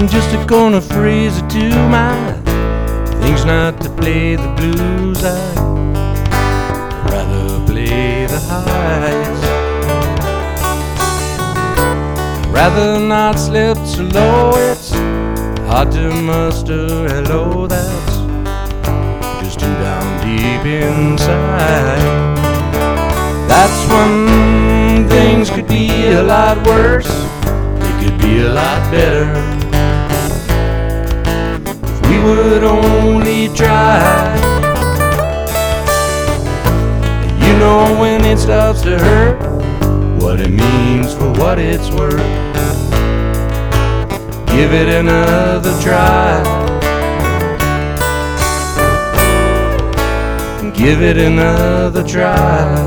just gonna phrase it to my things not to play the blues. I'd rather play the highs. I'd rather not slip so low it's hard to muster. Hello, that's just too down deep inside. That's when things could be a lot worse. They could be a lot better if we would only try. You know when it starts to hurt, what it means for what it's worth. Give it another try. Give it another try.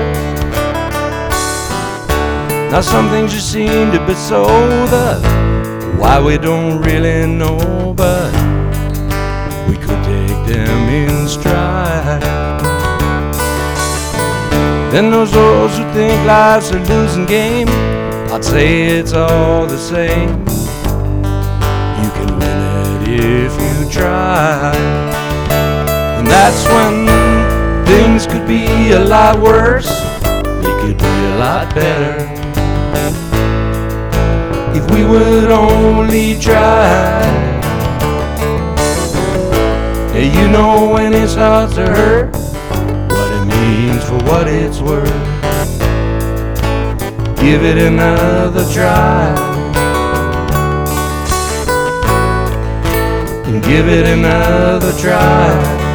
Now some things just seem to be so the why we don't really know, but we could take them in stride. Then there's those who think life's a losing game. I'd say it's all the same. You can win it if you try. And that's when things could be a lot worse. They could be a lot better if we would only try. Yeah, you know when it starts to hurt, what it means for what it's worth. Give it another try. And give it another try.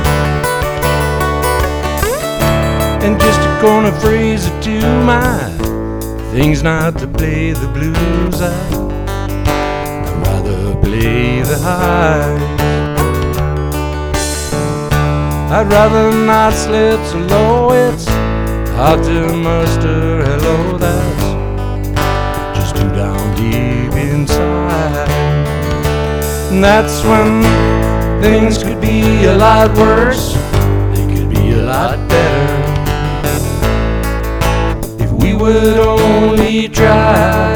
And just gonna phrase it to my things not to play the blues. I'd rather play the highs. I'd rather not slip so low it's hard to muster. Hello, that's just too down deep inside. And that's when things could be a lot worse. They could be a lot better if we would only try.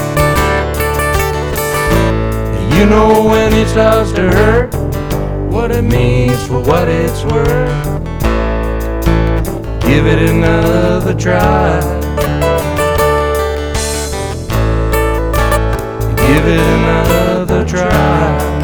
You know when it starts to hurt, what it means for what it's worth. Give it another try. Give it another try.